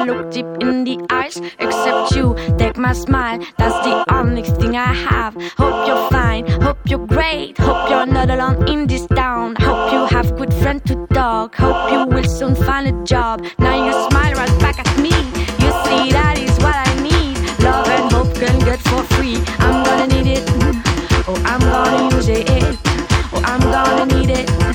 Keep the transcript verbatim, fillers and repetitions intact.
look deep in the eyes. Except you, take my smile, that's the only thing I have. Hope you're fine, hope you're great, hope you're not alone in this town. Hope you have good friends to talk, hope you will soon find a job. Now you smile right back at me, you see that is what I need. Love and hope can get for free, I'm gonna need it, oh I'm gonna use it, oh I'm gonna need it.